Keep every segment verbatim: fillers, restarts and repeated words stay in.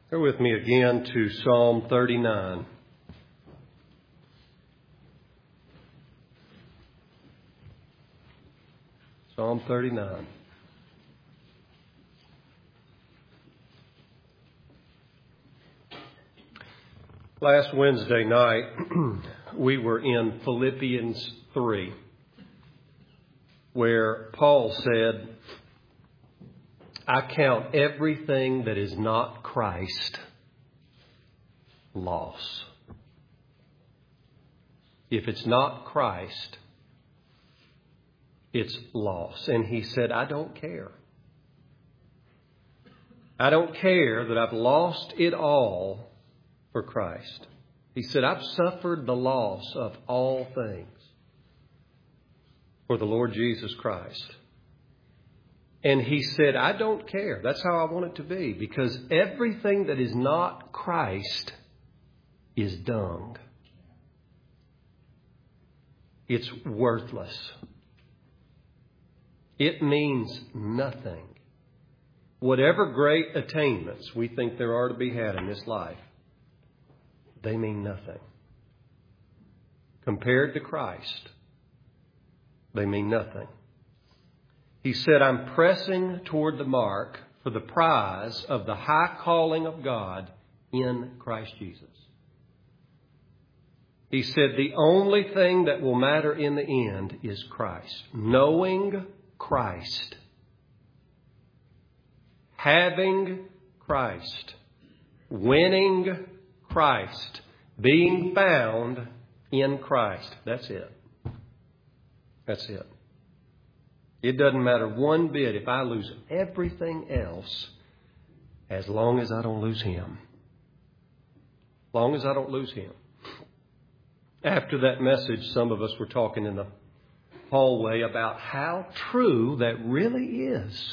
Go with me again to Psalm thirty-nine. Psalm thirty-nine. Last Wednesday night, we were in Philippians three, where Paul said, I count everything that is not Christ loss. If it's not Christ, it's loss. And he said, I don't care. I don't care that I've lost it all for Christ. He said, I've suffered the loss of all things for the Lord Jesus Christ. And he said, I don't care. That's how I want it to be, because everything that is not Christ is dung. It's worthless. It means nothing. Whatever great attainments we think there are to be had in this life, they mean nothing. Compared to Christ, they mean nothing. He said, I'm pressing toward the mark for the prize of the high calling of God in Christ Jesus. He said, the only thing that will matter in the end is Christ. Knowing Christ. Having Christ. Winning Christ. Being found in Christ. That's it. That's it. It doesn't matter one bit if I lose everything else, as long as I don't lose Him. As long as I don't lose Him. After that message, some of us were talking in the hallway about how true that really is.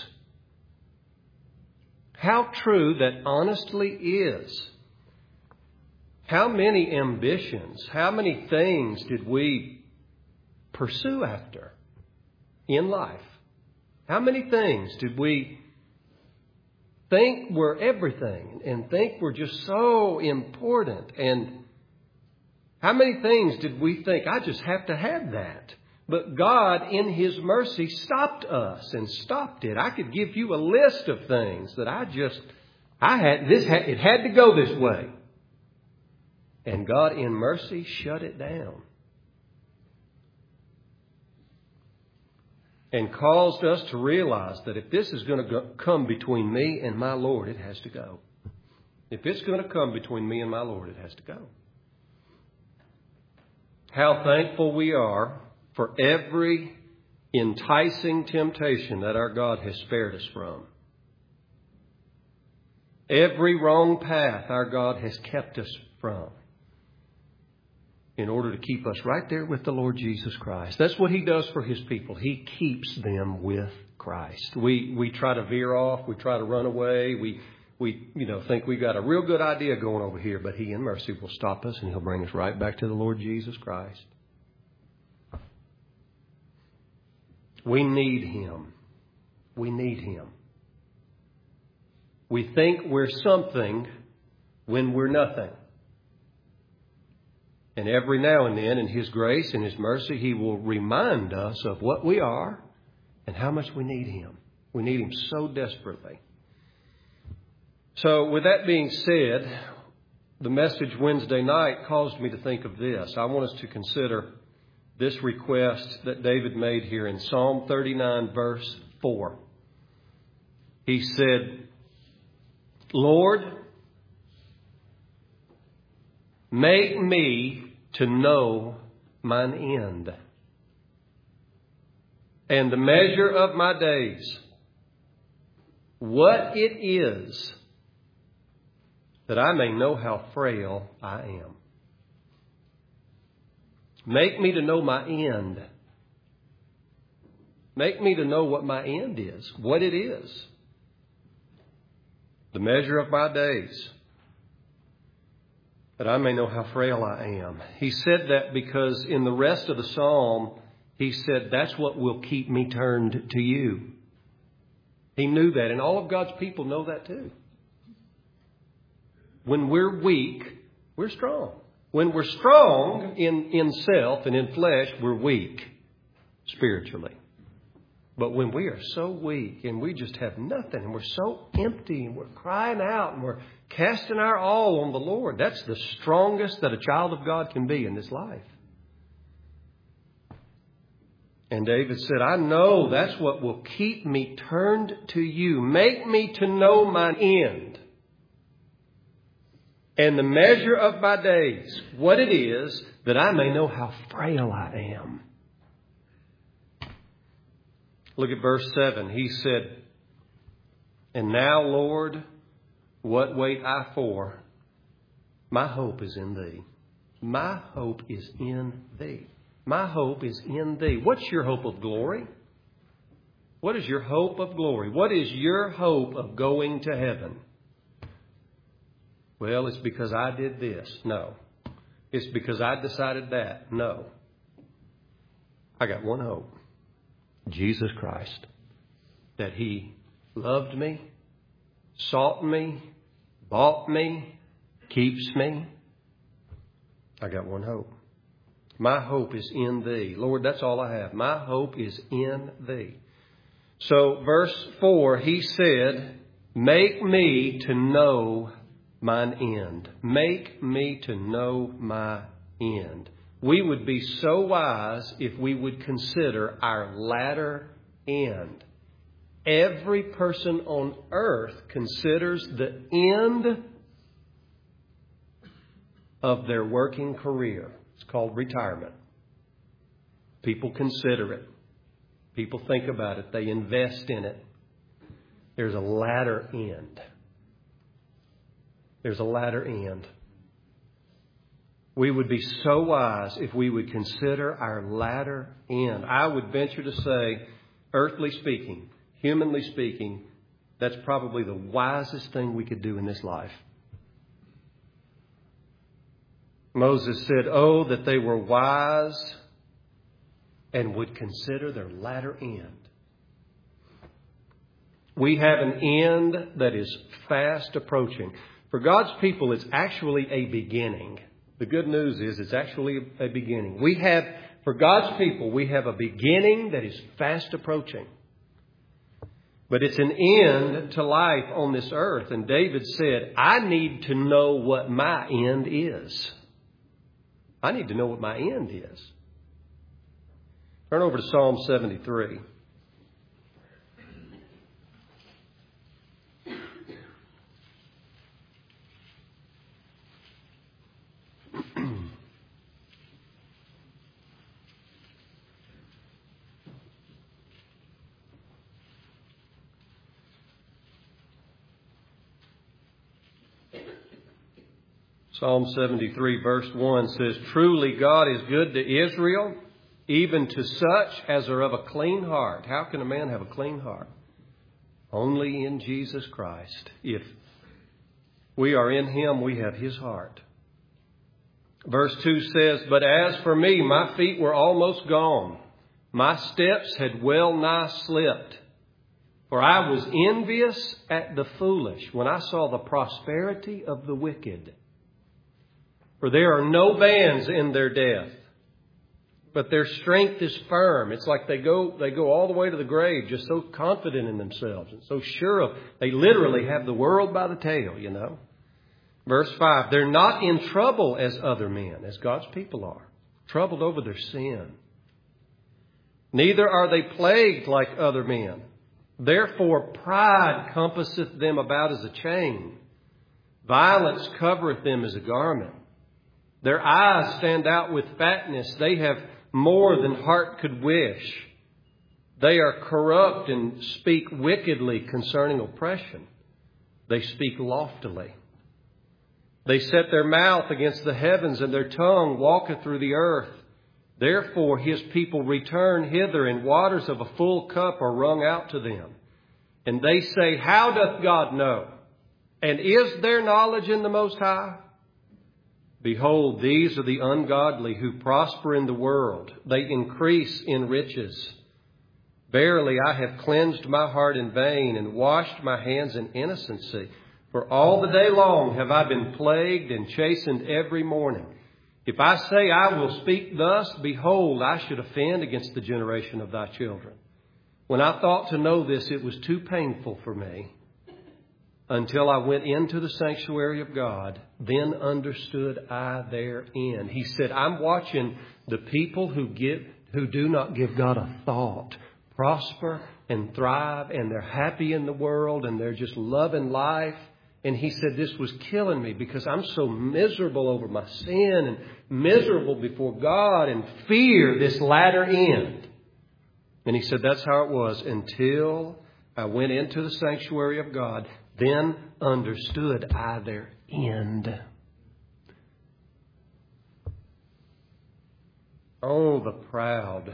How true that honestly is. How many ambitions, how many things did we pursue after in life? How many things did we think were everything and think were just so important? And how many things did we think, I just have to have that? But God, in His mercy, stopped us and stopped it. I could give you a list of things that I just, I had, this had, it had to go this way. And God, in mercy, shut it down. And caused us to realize that if this is going to go, come between me and my Lord, it has to go. If it's going to come between me and my Lord, it has to go. How thankful we are for every enticing temptation that our God has spared us from. Every wrong path our God has kept us from, in order to keep us right there with the Lord Jesus Christ. That's what He does for His people. He keeps them with Christ. We we try to veer off. We try to run away. We, we you know, think we got a real good idea going over here. But He in mercy will stop us and He'll bring us right back to the Lord Jesus Christ. We need Him. We need Him. We think we're something when we're nothing. And every now and then, in His grace and His mercy, He will remind us of what we are and how much we need Him. We need Him so desperately. So with that being said, the message Wednesday night caused me to think of this. I want us to consider this request that David made here in Psalm thirty-nine, verse four. He said, Lord, make me to know mine end, and the measure of my days, what it is, that I may know how frail I am. Make me to know my end. Make me to know what my end is, what it is. The measure of my days, that I may know how frail I am. He said that because in the rest of the psalm, he said, that's what will keep me turned to you. He knew that, and all of God's people know that too. When we're weak, we're strong. When we're strong in, in self and in flesh, we're weak spiritually. But when we are so weak and we just have nothing and we're so empty and we're crying out and we're casting our all on the Lord, that's the strongest that a child of God can be in this life. And David said, I know that's what will keep me turned to you. Make me to know mine end and the measure of my days, what it is, that I may know how frail I am. Look at verse seven. He said, and now, Lord, what wait I for? My hope is in Thee. My hope is in Thee. My hope is in Thee. What's your hope of glory? What is your hope of glory? What is your hope of going to heaven? Well, it's because I did this. No. It's because I decided that. No. I got one hope. Jesus Christ. That He loved me, sought me, bought me, keeps me. I got one hope. My hope is in Thee. Lord, that's all I have. My hope is in Thee. So verse four, he said, make me to know mine end. Make me to know my end. We would be so wise if we would consider our latter end. Every person on earth considers the end of their working career. It's called retirement. People consider it. People think about it. They invest in it. There's a latter end. There's a latter end. We would be so wise if we would consider our latter end. I would venture to say, earthly speaking, humanly speaking, that's probably the wisest thing we could do in this life. Moses said, oh, that they were wise and would consider their latter end. We have an end that is fast approaching. For God's people, it's actually a beginning. The good news is it's actually a beginning. We have, for God's people, we have a beginning that is fast approaching. But it's an end to life on this earth. And David said, I need to know what my end is. I need to know what my end is. Turn over to Psalm seventy-three. Psalm seventy-three verse one says, truly God is good to Israel, even to such as are of a clean heart. How can a man have a clean heart? Only in Jesus Christ. If we are in Him, we have His heart. Verse two says, but as for me, my feet were almost gone. My steps had well nigh slipped. For I was envious at the foolish when I saw the prosperity of the wicked. For there are no bands in their death, but their strength is firm. It's like they go they go all the way to the grave, just so confident in themselves and so sure of, they literally have the world by the tail, you know. Verse five, they're not in trouble as other men, as God's people are, troubled over their sin. Neither are they plagued like other men. Therefore pride compasseth them about as a chain. Violence covereth them as a garment. Their eyes stand out with fatness. They have more than heart could wish. They are corrupt and speak wickedly concerning oppression. They speak loftily. They set their mouth against the heavens, and their tongue walketh through the earth. Therefore His people return hither, and waters of a full cup are wrung out to them. And they say, how doth God know? And is there knowledge in the Most High? Behold, these are the ungodly who prosper in the world. They increase in riches. Verily, I have cleansed my heart in vain and washed my hands in innocency. For For all the day long have I been plagued and chastened every morning. If I say I will speak thus, behold, I should offend against the generation of thy children. When I thought to know this, it was too painful for me until I went into the sanctuary of God. Then understood I their end. He said, I'm watching the people who give, who do not give God a thought, prosper and thrive, and they're happy in the world, and they're just loving life. And he said, this was killing me because I'm so miserable over my sin and miserable before God and fear this latter end. And he said, that's how it was until I went into the sanctuary of God. Then understood I their end. Oh, the proud,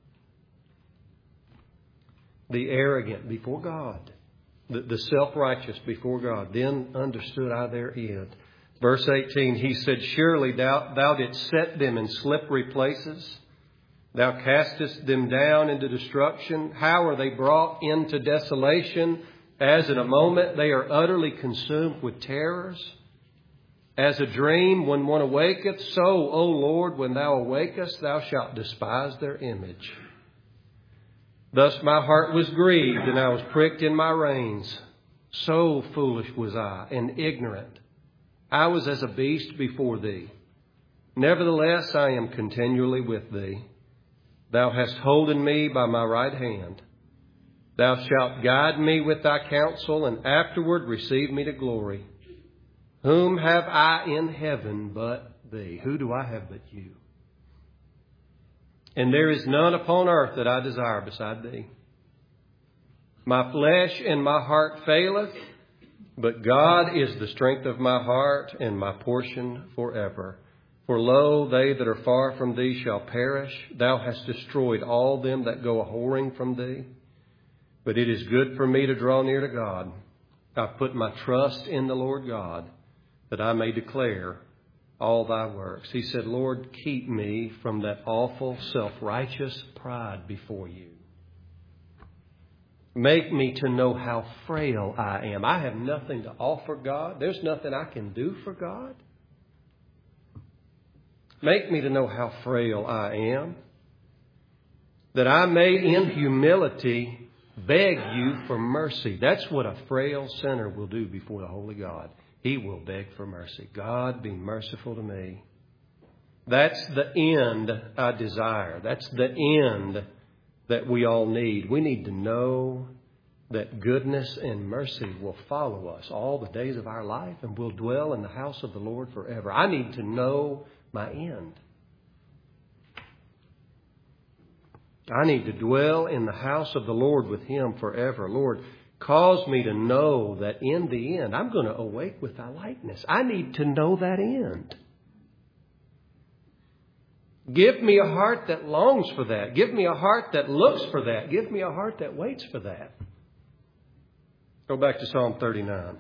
the arrogant before God. The, the self-righteous before God. Then understood I their end. Verse eighteen, he said, surely thou, thou didst set them in slippery places. Thou castest them down into destruction. How are they brought into desolation? As in a moment they are utterly consumed with terrors. As a dream when one awaketh, so, O Lord, when thou awakest, thou shalt despise their image. Thus my heart was grieved, and I was pricked in my reins. So foolish was I, and ignorant. I was as a beast before thee. Nevertheless, I am continually with thee. Thou hast holden me by my right hand. Thou shalt guide me with thy counsel, and afterward receive me to glory. Whom have I in heaven but thee? Who do I have but you? And there is none upon earth that I desire beside thee. My flesh and my heart faileth, but God is the strength of my heart and my portion forever. For lo, they that are far from thee shall perish. Thou hast destroyed all them that go a-whoring from thee. But it is good for me to draw near to God. I put my trust in the Lord God, that I may declare all thy works. He said, Lord, keep me from that awful self-righteous pride before you. Make me to know how frail I am. I have nothing to offer God. There's nothing I can do for God. Make me to know how frail I am, that I may in humility beg you for mercy. That's what a frail sinner will do before the holy God. He will beg for mercy. God, be merciful to me. That's the end I desire. That's the end that we all need. We need to know that goodness and mercy will follow us all the days of our life, and we'll dwell in the house of the Lord forever. I need to know my end. I need to dwell in the house of the Lord with Him forever. Lord, cause me to know that in the end, I'm going to awake with thy likeness. I need to know that end. Give me a heart that longs for that. Give me a heart that looks for that. Give me a heart that waits for that. Go back to Psalm thirty-nine.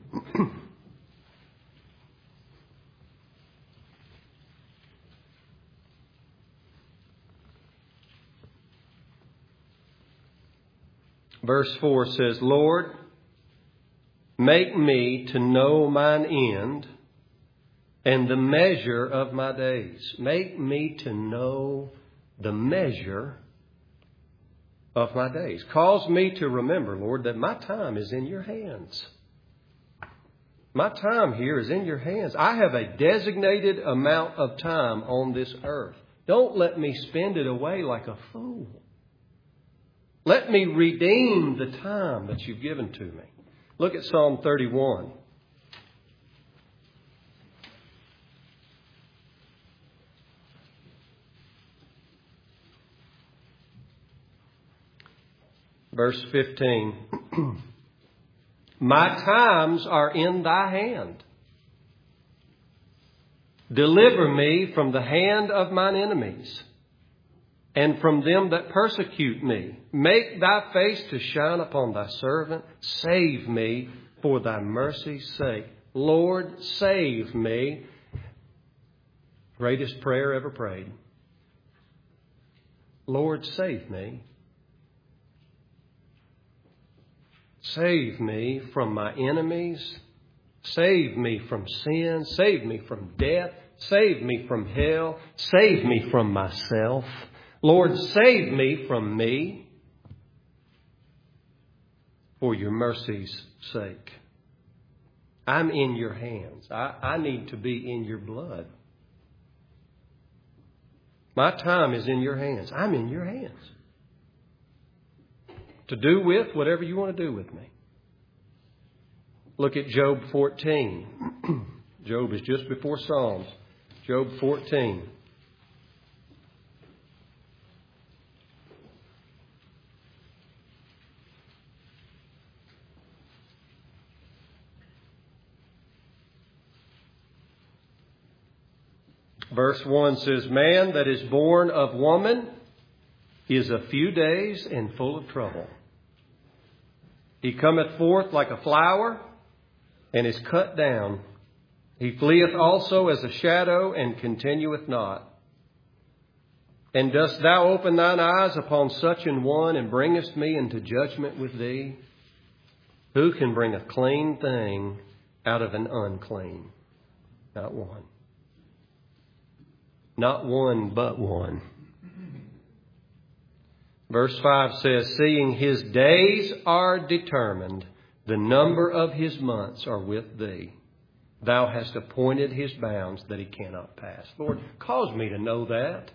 Verse four says, Lord, make me to know mine end and the measure of my days. Make me to know the measure of my days. Cause me to remember, Lord, that my time is in your hands. My time here is in your hands. I have a designated amount of time on this earth. Don't let me spend it away like a fool. Let me redeem the time that you've given to me. Look at Psalm thirty-one. Verse fifteen. My times are in thy hand. Deliver me from the hand of mine enemies, and from them that persecute me. Make thy face to shine upon thy servant. Save me for thy mercy's sake. Lord, save me. Greatest prayer ever prayed. Lord, save me. Save me from my enemies Save me from sin. Save me from death. Save me from hell. Save me from myself. Lord, save me from me for your mercy's sake. I'm in your hands. I, I need to be in your blood. My time is in your hands. I'm in your hands. To do with whatever you want to do with me. Look at Job fourteen. Job is just before Psalms. Job fourteen. Verse one says, Man that is born of woman is a few days and full of trouble. He cometh forth like a flower and is cut down. He fleeth also as a shadow and continueth not. And dost thou open thine eyes upon such an one and bringest me into judgment with thee? Who can bring a clean thing out of an unclean? Not one. Not one, but one. Verse five says, Seeing his days are determined, the number of his months are with thee. Thou hast appointed his bounds that he cannot pass. Lord, cause me to know that.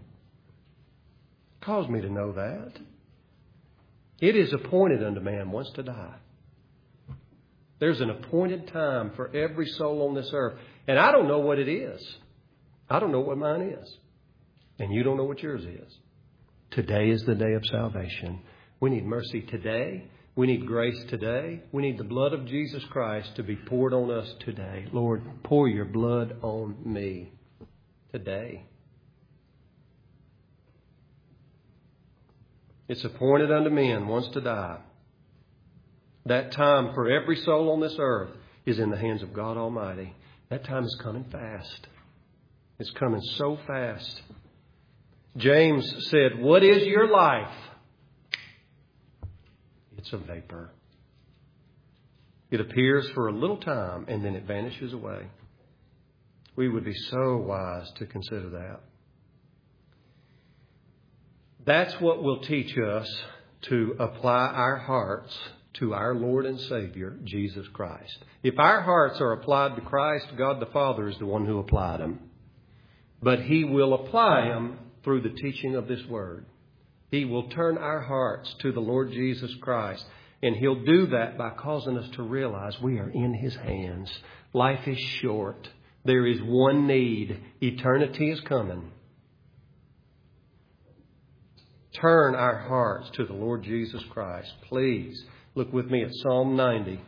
Cause me to know that. It is appointed unto man once to die. There's an appointed time for every soul on this earth. And I don't know what it is. I don't know what mine is. And you don't know what yours is. Today is the day of salvation. We need mercy today. We need grace today. We need the blood of Jesus Christ to be poured on us today. Lord, pour your blood on me today. It's appointed unto men once to die. That time for every soul on this earth is in the hands of God Almighty. That time is coming fast. It's coming so fast. James said, What is your life? It's a vapor. It appears for a little time and then it vanishes away. We would be so wise to consider that. That's what will teach us to apply our hearts to our Lord and Savior, Jesus Christ. If our hearts are applied to Christ, God the Father is the one who applied them. But He will apply them through the teaching of this Word. He will turn our hearts to the Lord Jesus Christ. And He'll do that by causing us to realize we are in His hands. Life is short. There is one need. Eternity is coming. Turn our hearts to the Lord Jesus Christ. Please look with me at Psalm ninety.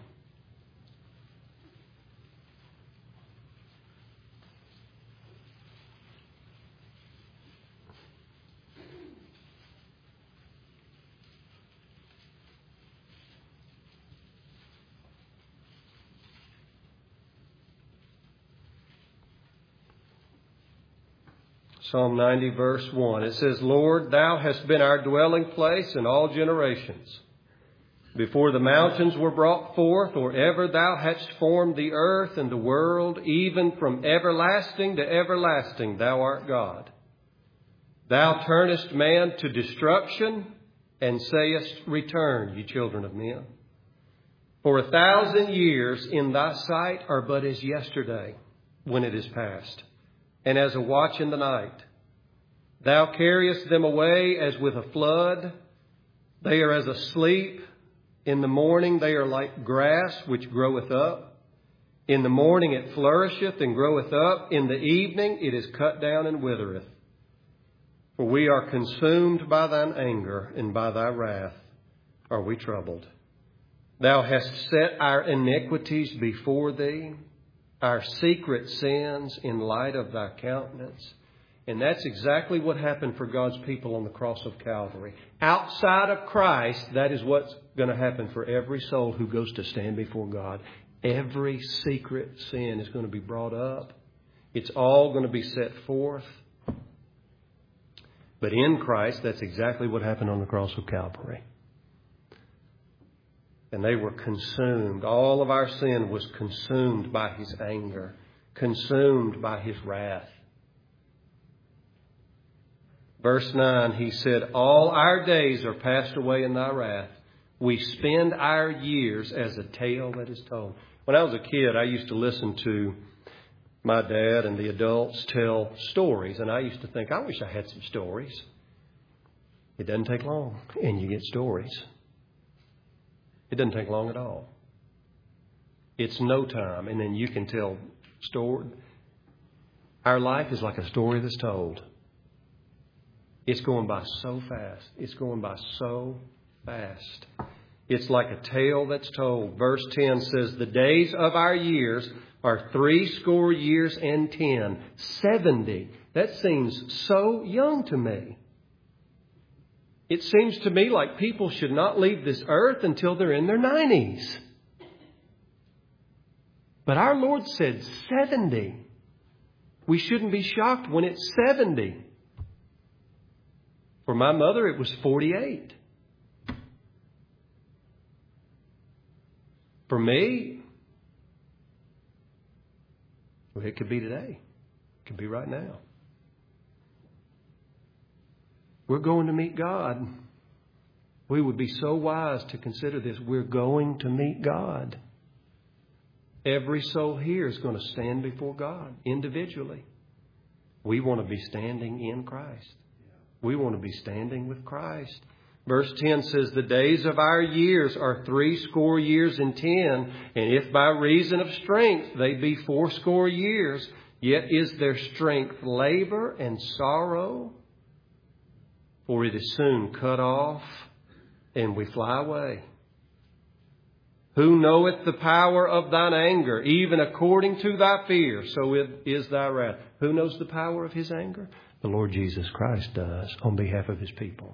Psalm ninety, verse one. It says, Lord, Thou hast been our dwelling place in all generations. Before the mountains were brought forth, or ever Thou hadst formed the earth and the world, even from everlasting to everlasting, Thou art God. Thou turnest man to destruction, and sayest, Return, ye children of men. For a thousand years in Thy sight are but as yesterday, when it is past, and as a watch in the night. Thou carriest them away as with a flood. They are as asleep. In the morning they are like grass which groweth up. In the morning it flourisheth and groweth up. In the evening it is cut down and withereth. For we are consumed by Thine anger, and by Thy wrath are we troubled. Thou hast set our iniquities before Thee, our secret sins in light of Thy countenance. And that's exactly what happened for God's people on the cross of Calvary. Outside of Christ, that is what's going to happen for every soul who goes to stand before God. Every secret sin is going to be brought up. It's all going to be set forth. But in Christ, that's exactly what happened on the cross of Calvary. And they were consumed. All of our sin was consumed by His anger, consumed by His wrath. Verse nine, He said, all our days are passed away in Thy wrath. We spend our years as a tale that is told. When I was a kid, I used to listen to my dad and the adults tell stories. And I used to think, I wish I had some stories. It doesn't take long, and you get stories. It doesn't take long at all. It's no time, and then you can tell story. Our life is like a story that's told. It's going by so fast. It's going by so fast. It's like a tale that's told. Verse ten says, the days of our years are three score years and ten. Seventy. That seems so young to me. It seems to me like people should not leave this earth until they're in their nineties. But our Lord said seventy. We shouldn't be shocked when it's seventy. For my mother, it was forty-eight. For me, well, it could be today. It could be right now. We're going to meet God. We would be so wise to consider this. We're going to meet God. Every soul here is going to stand before God individually. We want to be standing in Christ. We want to be standing with Christ. Verse ten says, the days of our years are three score years and ten. And if by reason of strength they be fourscore years, yet is their strength labor and sorrow. For it is soon cut off, and we fly away. Who knoweth the power of thine anger, even according to thy fear, so it is thy wrath. Who knows the power of His anger? The Lord Jesus Christ does on behalf of His people.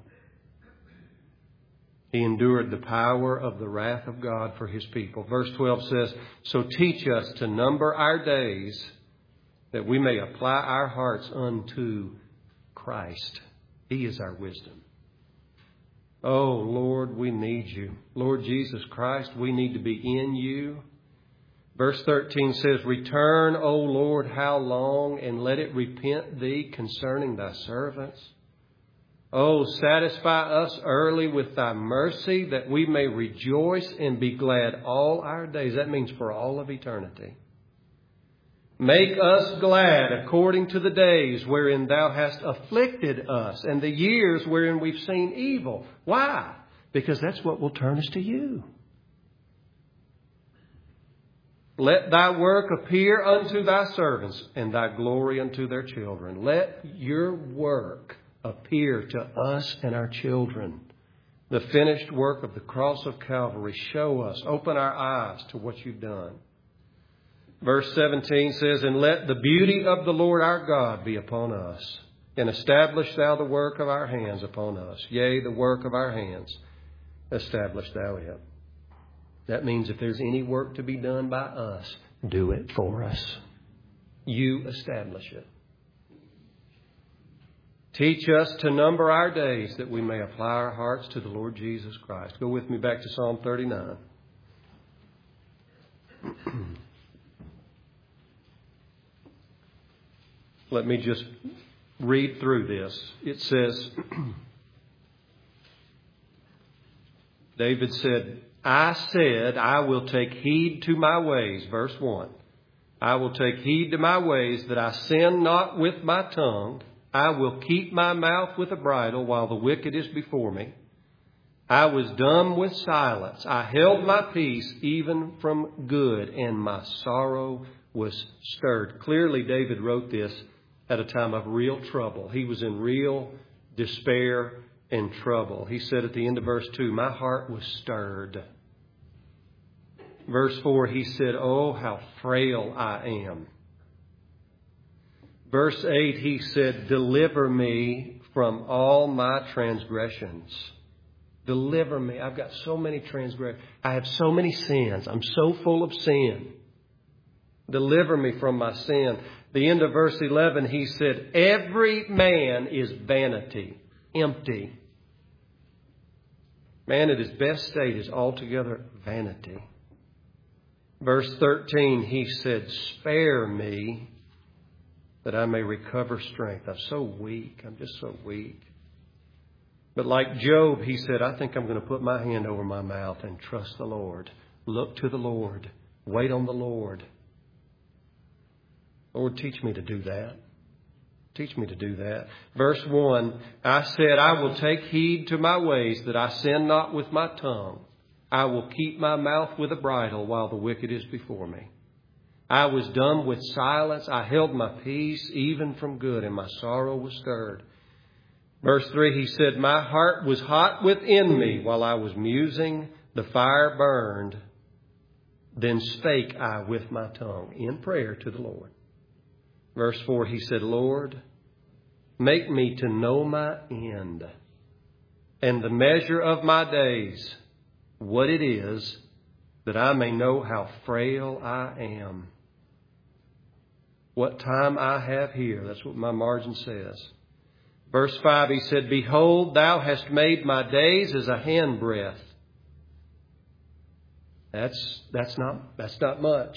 He endured the power of the wrath of God for His people. Verse twelve says, so teach us to number our days, that we may apply our hearts unto Christ. He is our wisdom. Oh, Lord, we need You. Lord Jesus Christ, we need to be in You. Verse thirteen says, return, O Lord, how long, and let it repent Thee concerning Thy servants. Oh, satisfy us early with Thy mercy, that we may rejoice and be glad all our days. That means for all of eternity. Make us glad according to the days wherein Thou hast afflicted us, and the years wherein we've seen evil. Why? Because that's what will turn us to You. Let Thy work appear unto Thy servants, and Thy glory unto their children. Let Your work appear to us and our children. The finished work of the cross of Calvary. Show us, open our eyes to what You've done. Verse seventeen says, and let the beauty of the Lord our God be upon us, and establish Thou the work of our hands upon us. Yea, the work of our hands, establish Thou it. That means if there's any work to be done by us, do it for us. You establish it. Teach us to number our days, that we may apply our hearts to the Lord Jesus Christ. Go with me back to Psalm thirty-nine. Let me just read through this. It says, David said, I said, I will take heed to my ways. Verse one. I will take heed to my ways, that I sin not with my tongue. I will keep my mouth with a bridle while the wicked is before me. I was dumb with silence. I held my peace even from good, and my sorrow was stirred. Clearly, David wrote this at a time of real trouble. He was in real despair and trouble. He said at the end of verse two, my heart was stirred. Verse four, he said, oh, how frail I am. Verse eight, he said, deliver me from all my transgressions. Deliver me. I've got so many transgressions. I have so many sins. I'm so full of sin. Deliver me from my sin. The end of verse eleven, he said, every man is vanity, empty. Man at his best state is altogether vanity. Verse thirteen, he said, spare me that I may recover strength. I'm so weak. I'm just so weak. But like Job, he said, I think I'm going to put my hand over my mouth and trust the Lord. Look to the Lord. Wait on the Lord. Lord, teach me to do that. Teach me to do that. Verse one, I said, I will take heed to my ways that I sin not with my tongue. I will keep my mouth with a bridle while the wicked is before me. I was dumb with silence. I held my peace even from good, and my sorrow was stirred. Verse three, he said, my heart was hot within me while I was musing. The fire burned. Then spake I with my tongue in prayer to the Lord. Verse four, he said, Lord, make me to know my end and the measure of my days, what it is, that I may know how frail I am. What time I have here. That's what my margin says. Verse five, he said, behold, thou hast made my days as a handbreadth. That's, that's not, that's not much.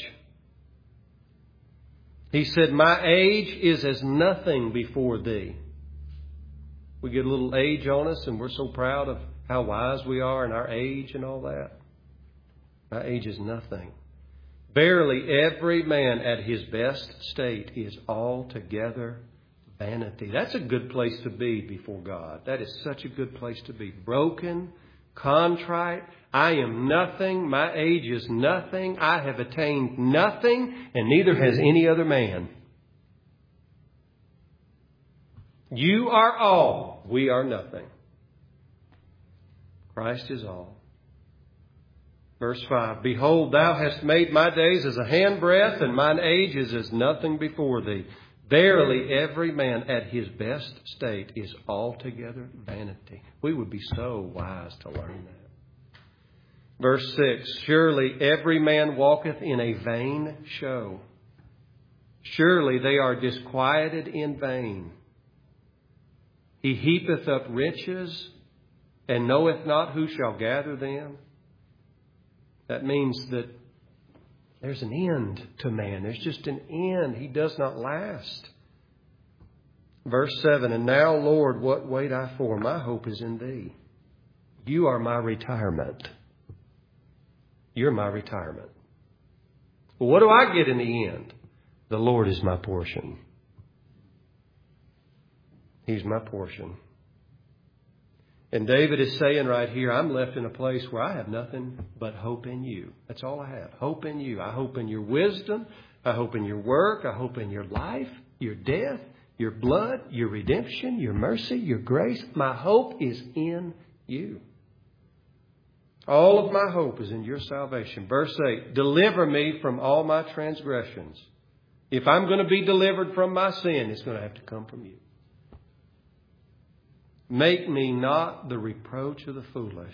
He said, my age is as nothing before thee. We get a little age on us and we're so proud of how wise we are in our age and all that. My age is nothing. Verily, every man at his best state is altogether vanity. That's a good place to be before God. That is such a good place to be. Broken, contrite. I am nothing. My age is nothing. I have attained nothing, and neither has any other man. You are all. We are nothing. Christ is all. Verse five, behold, thou hast made my days as a handbreadth, and mine age is as nothing before thee. Verily, every man at his best state is altogether vanity. We would be so wise to learn that. Verse six, surely every man walketh in a vain show. Surely they are disquieted in vain. He heapeth up riches, and knoweth not who shall gather them. That means that there's an end to man. There's just an end. He does not last. Verse seven, and now, Lord, what wait I for? My hope is in thee. You are my retirement. You're my retirement. Well, what do I get in the end? The Lord is my portion. He's my portion. And David is saying right here, I'm left in a place where I have nothing but hope in you. That's all I have. Hope in you. I hope in your wisdom. I hope in your work. I hope in your life, your death, your blood, your redemption, your mercy, your grace. My hope is in you. All of my hope is in your salvation. Verse eight, deliver me from all my transgressions. If I'm going to be delivered from my sin, it's going to have to come from you. Make me not the reproach of the foolish.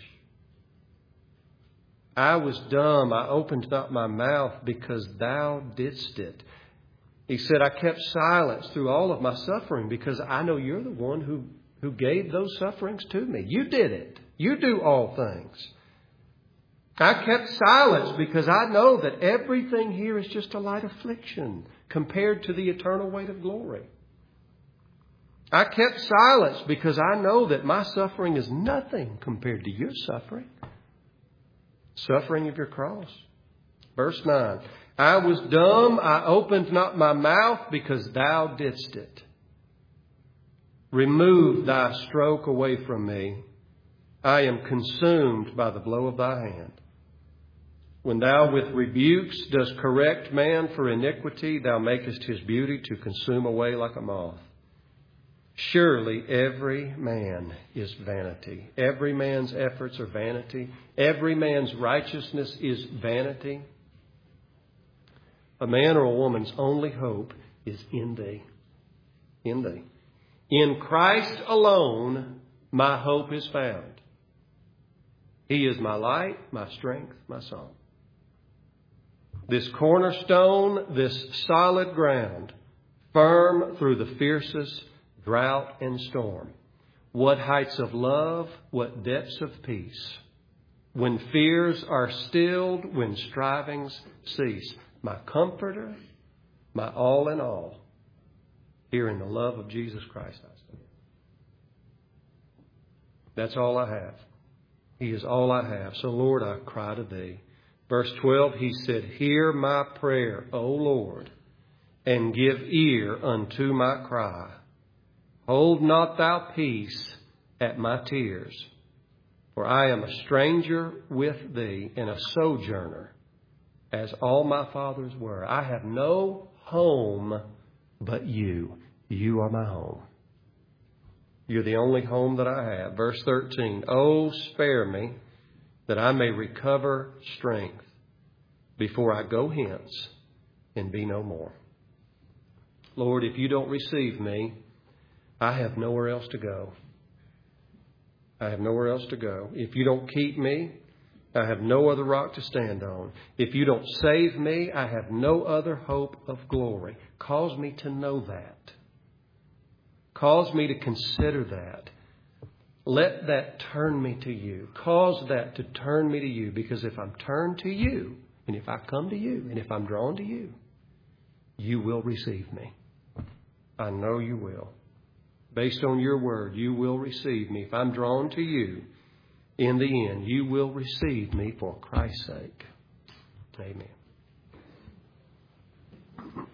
I was dumb. I opened not my mouth because thou didst it. He said, I kept silence through all of my suffering because I know you're the one who, who gave those sufferings to me. You did it. You do all things. I kept silence because I know that everything here is just a light affliction compared to the eternal weight of glory. I kept silence because I know that my suffering is nothing compared to your suffering. Suffering of your cross. Verse nine. I was dumb. I opened not my mouth because thou didst it. Remove thy stroke away from me. I am consumed by the blow of thy hand. When thou with rebukes dost correct man for iniquity, thou makest his beauty to consume away like a moth. Surely every man is vanity. Every man's efforts are vanity. Every man's righteousness is vanity. A man or a woman's only hope is in thee. In thee. In Christ alone, my hope is found. He is my light, my strength, my song. This cornerstone, this solid ground, firm through the fiercest drought and storm. What heights of love, what depths of peace. when fears are stilled, when strivings cease. My comforter, my all in all, here in the love of Jesus Christ I stand. That's all I have. He is all I have. So, Lord, I cry to Thee. Verse twelve, He said, hear my prayer, O Lord, and give ear unto my cry. Hold not Thou peace at my tears, for I am a stranger with Thee and a sojourner, as all my fathers were. I have no home but You. You are my home. You're the only home that I have. Verse thirteen, oh, spare me, that I may recover strength before I go hence and be no more. Lord, if You don't receive me, I have nowhere else to go. I have nowhere else to go. If You don't keep me, I have no other rock to stand on. If You don't save me, I have no other hope of glory. Cause me to know that. Cause me to consider that. Let that turn me to You. Cause that to turn me to You. Because if I'm turned to You, and if I come to You, and if I'm drawn to You, You will receive me. I know You will. Based on Your word, You will receive me. If I'm drawn to You, in the end, You will receive me for Christ's sake. Amen.